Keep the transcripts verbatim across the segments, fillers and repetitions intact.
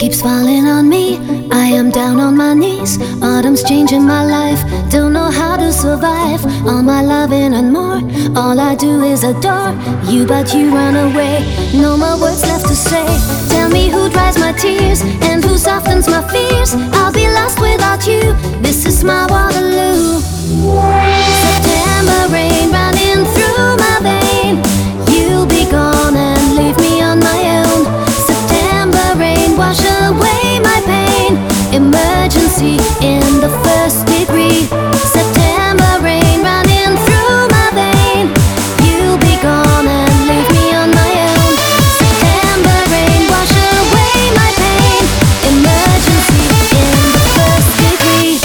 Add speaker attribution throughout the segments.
Speaker 1: keeps falling on me. I am down on my knees. Autumn's changing my life. Don't know how to survive. All my loving and more. All I do is adore you, but you run away. No more words left to say. Tell me who dries my tears and who softens my fears. I'll be lost without you. This is my Waterloo. September rain running through my vein. You'll be gone and leave me on my own. September rain, wash away my pain. Emergency in the first degree. September rain running through my vein. You'll be gone and leave me on my own. September rain, wash away my pain. Emergency in the first degree.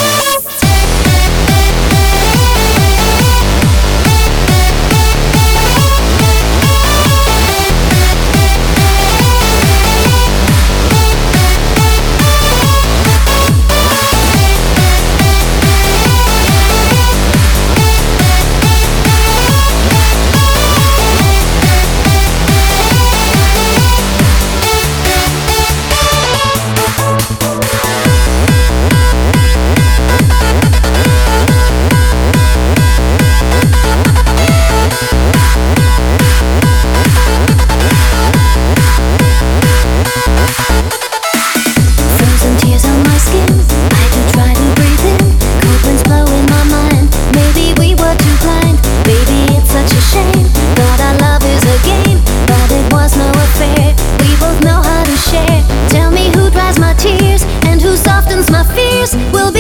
Speaker 1: We'll be